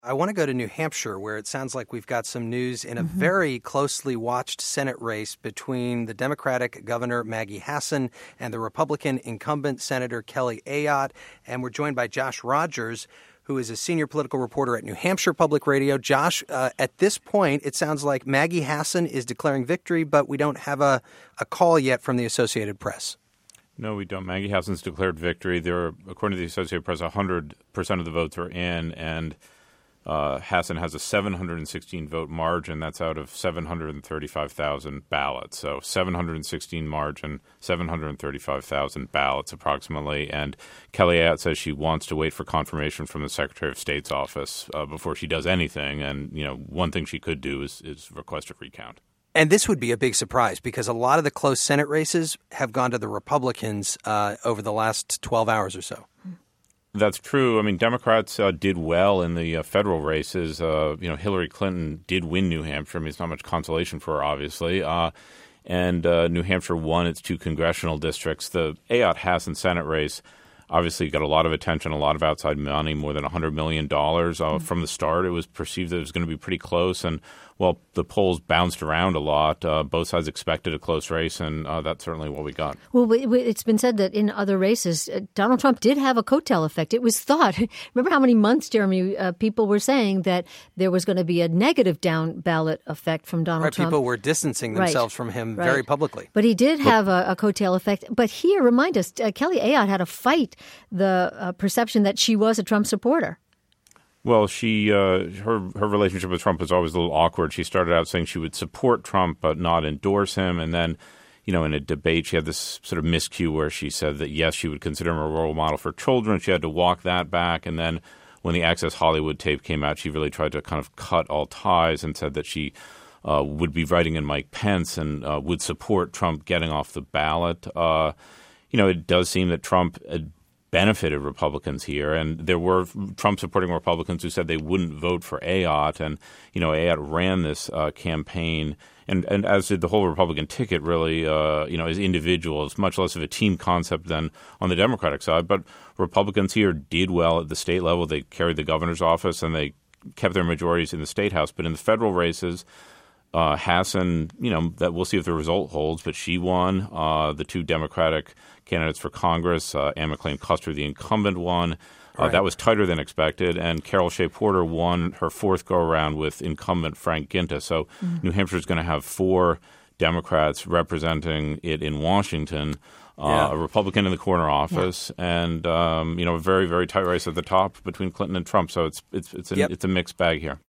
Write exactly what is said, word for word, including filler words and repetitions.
I want to go to New Hampshire, where it sounds like we've got some news in a Mm-hmm. very closely watched Senate race between the Democratic Governor Maggie Hassan and the Republican incumbent Senator Kelly Ayotte. And we're joined by Josh Rogers, who is a senior political reporter at New Hampshire Public Radio. Josh, uh, at this point, it sounds like Maggie Hassan is declaring victory, but we don't have a, a call yet from the Associated Press. No, we don't. Maggie Hassan's declared victory. There are, according to the Associated Press, one hundred percent of the votes are in, and Uh, Hassan has a seven hundred sixteen vote margin. That's out of seven hundred thirty-five thousand ballots. So seven hundred sixteen margin, seven hundred thirty-five thousand ballots approximately. And Kelly Ayotte says she wants to wait for confirmation from the Secretary of State's office uh, before she does anything. And, you know, one thing she could do is, is request a recount. And this would be a big surprise because a lot of the close Senate races have gone to the Republicans uh, over the last twelve hours or so. That's true. I mean, Democrats uh, did well in the uh, federal races. Uh, you know, Hillary Clinton did win New Hampshire. I mean, it's not much consolation for her, obviously. Uh, and uh, New Hampshire won its two congressional districts. The Ayotte-Hassan Senate race obviously got a lot of attention, a lot of outside money, more than one hundred million dollars. Uh, mm-hmm. From the start, it was perceived that it was going to be pretty close. And, well, the polls bounced around a lot. Uh, both sides expected a close race, and uh, that's certainly what we got. Well, it's been said that in other races, uh, Donald Trump did have a coattail effect. It was thought. Remember how many months, Jeremy, uh, people were saying that there was going to be a negative down ballot effect from Donald right, Trump. People were distancing themselves right. from him right. very publicly. But he did have a, a coattail effect. But here, remind us, uh, Kelly Ayotte had to fight the uh, perception that she was a Trump supporter. Well, she uh, her her relationship with Trump was always a little awkward. She started out saying she would support Trump but not endorse him, and then, you know, in a debate, she had this sort of miscue where she said that yes, she would consider him a role model for children. She had to walk that back, and then when the Access Hollywood tape came out, she really tried to kind of cut all ties and said that she uh, would be writing in Mike Pence and uh, would support Trump getting off the ballot. Uh, you know, it does seem that Trump Had benefited Republicans here, and there were Trump-supporting Republicans who said they wouldn't vote for Ayotte, and you know Ayotte ran this uh, campaign, and, and as did the whole Republican ticket, really, uh, you know, as individuals, much less of a team concept than on the Democratic side. But Republicans here did well at the state level. They carried the governor's office, and they kept their majorities in the state house. But in the federal races, Uh, Hassan, you know, that we'll see if the result holds, but she won. Uh, the two Democratic candidates for Congress, uh, Anne McClain Custer, the incumbent, won. Uh, right. That was tighter than expected. And Carol Shea Porter won her fourth go-around with incumbent Frank Ginta. So mm-hmm. New Hampshire is going to have four Democrats representing it in Washington, uh, yeah. a Republican in the corner office, yeah. and, um, you know, a very, very tight race at the top between Clinton and Trump. So it's, it's, it's, a, yep. it's a mixed bag here.